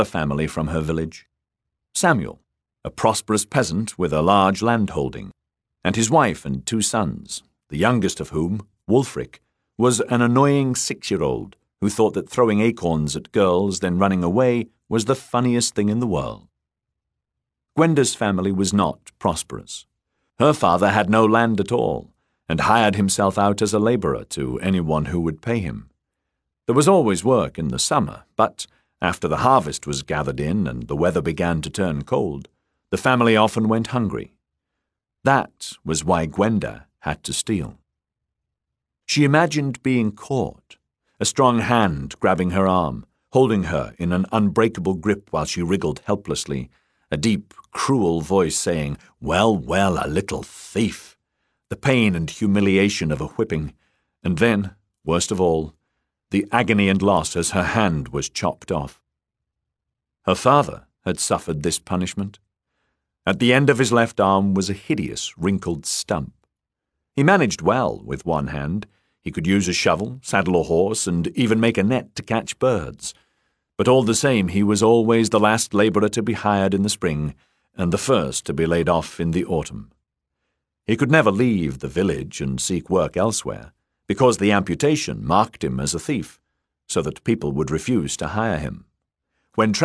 family from her village. Samuel, a prosperous peasant with a large landholding, and his wife and 2 sons, the youngest of whom, Wulfric, was an annoying 6-year-old who thought that throwing acorns at girls, then running away, was the funniest thing in the world. Gwenda's family was not prosperous. Her father had no land at all, and hired himself out as a labourer to anyone who would pay him. There was always work in the summer, but after the harvest was gathered in and the weather began to turn cold, the family often went hungry. That was why Gwenda had to steal. She imagined being caught, a strong hand grabbing her arm, holding her in an unbreakable grip while she wriggled helplessly, a deep, cruel voice saying, "Well, well, a little thief," the pain and humiliation of a whipping, and then, worst of all, the agony and loss as her hand was chopped off. Her father had suffered this punishment. At the end of his left arm was a hideous, wrinkled stump. He managed well with one hand. He could use a shovel, saddle a horse, and even make a net to catch birds. But all the same, he was always the last labourer to be hired in the spring, and the first to be laid off in the autumn. He could never leave the village and seek work elsewhere, because the amputation marked him as a thief, so that people would refuse to hire him. When